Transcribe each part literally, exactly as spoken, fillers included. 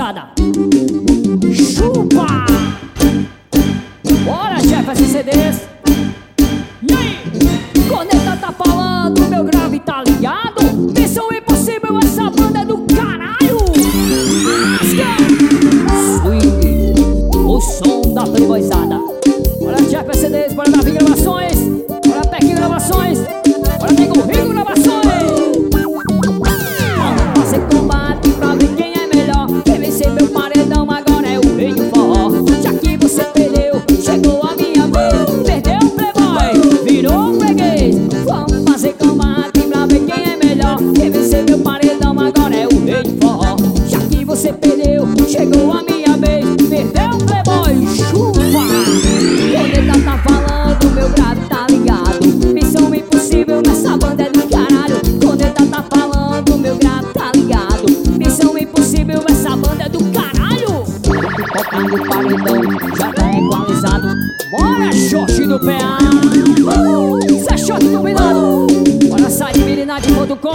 Playboyzada. Chupa! Bora, Jefferson C Ds. E aí? Corneta tá falando, meu grave tá ligado? Missão Impossível, essa banda é do caralho. Swing, o som da Playboyzada. Bora, Jefferson C Ds, bora Davi Gravações. Bora Pequim Gravações. Bora Nego Rico Gravações. Vamos fazer combate pra ver quem é melhor. Quem vencer meu paredão agora é o rei do forró. Já que você perdeu, chegou a minha vez. Perdeu o playboy, virou freguês. Vamos fazer combate pra ver quem é melhor. Quem vencer meu paredão agora é o rei do forró. Já que você perdeu, chegou a minha vez. Perdeu o playboy, chupa. Corneta tá falando, meu grave tá ligado. Missão Impossível, essa banda é do caralho. Corneta tá falando, meu grave tá ligado. Missão Impossível, essa banda é do caralho. Tocando o paredão, já tá equalizado. Bora, short do P A. Isso é short combinado. Bora sair de mirinade ponto com.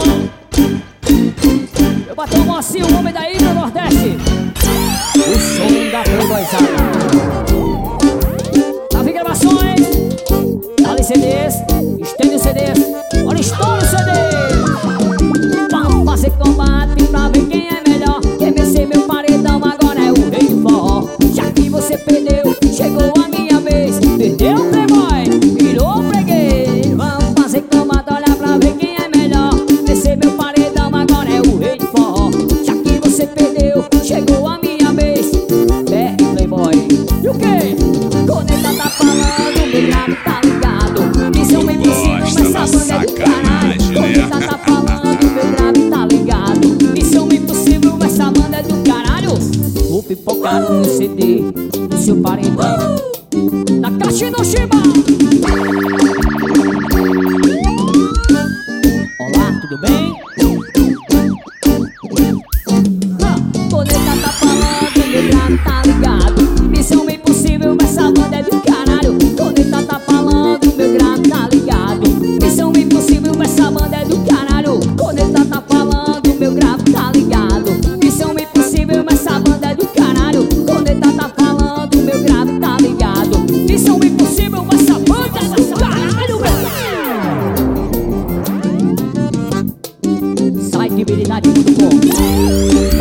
Eu bato o mocinho, o homem daí do Nordeste. O som da Playboyzada. Davi Gravações. Dali C Ds. Estende o C Ds. Olha, estoura o C D. Vamos fazer combate pra ver quem é melhor. Quem vencer meu paredão agora é o rei do forró. Já que você perdeu, chegou a minha vez. Perdeu o playboy, virou freguês. Vamos fazer combate, olha pra ver quem é melhor. Vencer meu paredão agora é o rei do forró. Já que você perdeu, chegou a minha vez. É playboy. E o quê? Corneta tá falando, meu grave tá ligado. Missão Impossível, essa banda é do caralho. Corneta tá falando, meu grave tá ligado. Missão Impossível, essa banda é do caralho. Vou pipocar no meu C D, no seu paredão, na caixa do Shiba. Olá, tudo bem? Ah, Corneta tá falando, meu grave tá ligado. Missão Impossível, essa banda é do caralho. Corneta tá falando, meu grave tá ligado. Missão Impossível, essa banda é do caralho. Corneta tá falando, meu grave tá ligado. Missão Impossível, essa banda é do caralho. Corneta tá falando, meu grave tá ligado. Missão Impossível, essa banda é do caralho, meu. Sai de habilidade ponto com.